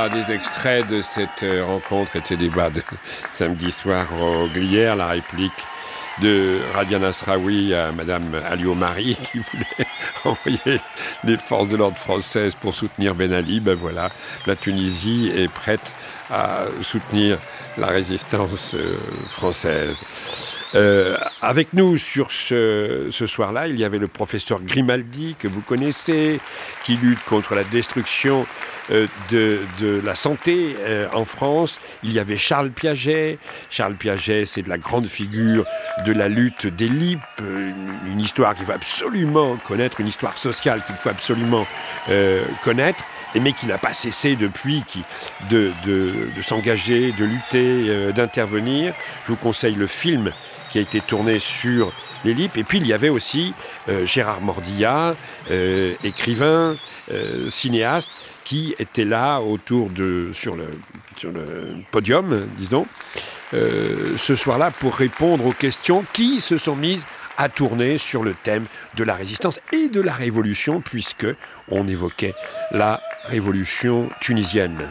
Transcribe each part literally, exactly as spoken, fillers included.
Voilà des extraits de cette rencontre et de ces débats de samedi soir au Glières, la réplique de Radia Nasraoui à Madame Alliot-Marie qui voulait envoyer les forces de l'ordre françaises pour soutenir Ben Ali. Ben voilà, la Tunisie est prête à soutenir la résistance euh, française. Euh, avec nous sur ce, ce soir-là, il y avait le professeur Grimaldi, que vous connaissez, qui lutte contre la destruction euh, de, de la santé euh, en France. Il y avait Charles Piaget. Charles Piaget, c'est de la grande figure de la lutte des L I P, une, une histoire qu'il faut absolument connaître, une histoire sociale qu'il faut absolument euh, connaître, et mais qui n'a pas cessé depuis qui, de, de, de s'engager, de lutter, euh, d'intervenir. Je vous conseille le film qui a été tourné sur les L I P. Et puis il y avait aussi euh, Gérard Mordillat, euh, écrivain, euh, cinéaste, qui était là autour de, sur le, sur le podium, disons, euh, ce soir-là pour répondre aux questions qui se sont mises à tourner sur le thème de la résistance et de la révolution, puisque on évoquait la révolution tunisienne.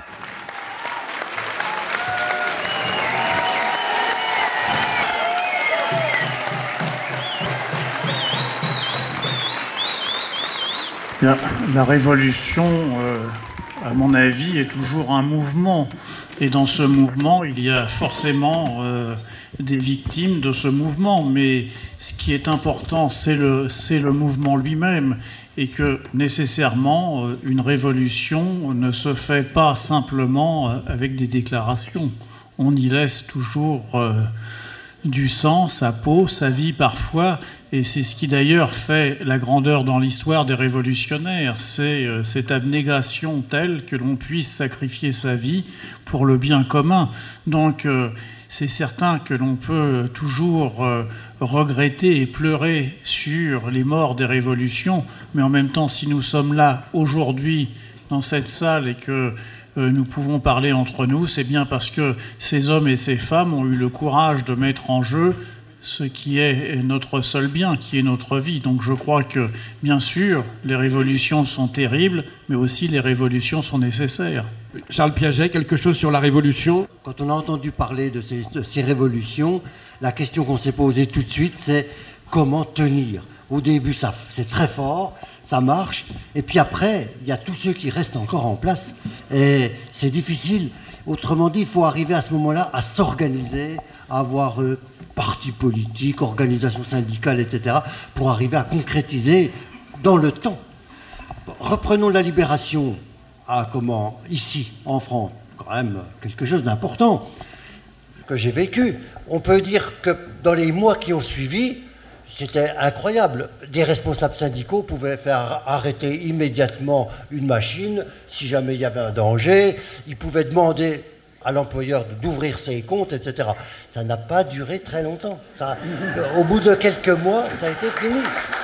La, la révolution, euh, à mon avis, est toujours un mouvement. Et dans ce mouvement, il y a forcément euh, des victimes de ce mouvement. Mais ce qui est important, c'est le, c'est le mouvement lui-même. Et que nécessairement, euh, une révolution ne se fait pas simplement euh, avec des déclarations. On y laisse toujours euh, du sang, sa peau, sa vie parfois. Et c'est ce qui d'ailleurs fait la grandeur dans l'histoire des révolutionnaires, c'est euh, cette abnégation telle que l'on puisse sacrifier sa vie pour le bien commun. Donc euh, c'est certain que l'on peut toujours euh, regretter et pleurer sur les morts des révolutions, mais en même temps, si nous sommes là aujourd'hui dans cette salle et que euh, nous pouvons parler entre nous, c'est bien parce que ces hommes et ces femmes ont eu le courage de mettre en jeu ce qui est notre seul bien, qui est notre vie. Donc je crois que, bien sûr, les révolutions sont terribles, mais aussi les révolutions sont nécessaires. Charles Piaget, quelque chose sur la révolution ? Quand on a entendu parler de ces, de ces révolutions, la question qu'on s'est posée tout de suite, c'est comment tenir ? Au début, ça, c'est très fort, ça marche, et puis après, il y a tous ceux qui restent encore en place, et c'est difficile. Autrement dit, il faut arriver à ce moment-là à s'organiser, à avoir euh, partis politiques, organisations syndicales, et cetera, pour arriver à concrétiser dans le temps. Reprenons la libération à comment ici, en France, quand même quelque chose d'important que j'ai vécu. On peut dire que dans les mois qui ont suivi, c'était incroyable. Des responsables syndicaux pouvaient faire arrêter immédiatement une machine si jamais il y avait un danger. Ils pouvaient demander à l'employeur d'ouvrir ses comptes, et cetera. Ça n'a pas duré très longtemps. Ça, au bout de quelques mois, ça a été fini.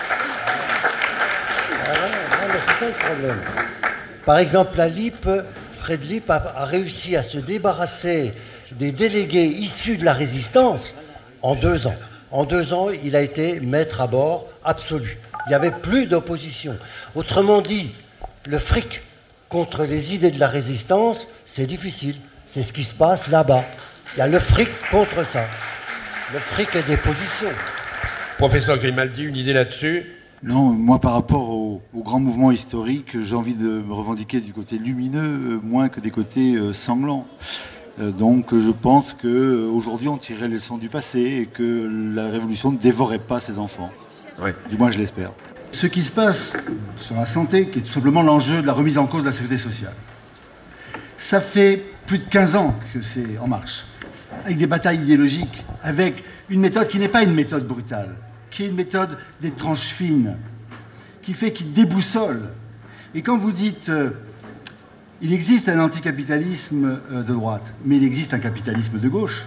Voilà, voilà, c'est ça le problème. Par exemple, la L I P, Fred L I P a, a réussi à se débarrasser des délégués issus de la résistance en deux ans. En deux ans, il a été maître à bord absolu. Il n'y avait plus d'opposition. Autrement dit, le fric contre les idées de la résistance, c'est difficile. C'est ce qui se passe là-bas. Il y a le fric contre ça. Le fric est des positions. Professeur Grimaldi, une idée là-dessus ? Non, moi par rapport au, au grand mouvement historique, j'ai envie de me revendiquer du côté lumineux, euh, moins que des côtés euh, sanglants. Euh, donc je pense qu'aujourd'hui on tirerait les leçons du passé et que la révolution ne dévorait pas ses enfants. Oui. Du moins je l'espère. Ce qui se passe sur la santé, qui est tout simplement l'enjeu de la remise en cause de la sécurité sociale, ça fait plus de quinze ans que c'est en marche, avec des batailles idéologiques, avec une méthode qui n'est pas une méthode brutale, qui est une méthode des tranches fines, qui fait qu'il déboussole. Et quand vous dites euh, il existe un anticapitalisme euh, de droite, mais il existe un capitalisme de gauche,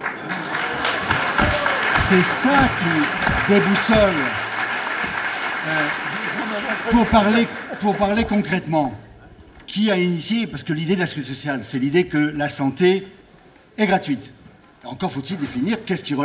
c'est ça qui déboussole. Euh, pour, parler, pour parler concrètement, qui a initié, parce que l'idée de la sécurité sociale, c'est l'idée que la santé est gratuite. Encore faut-il définir qu'est-ce qui relève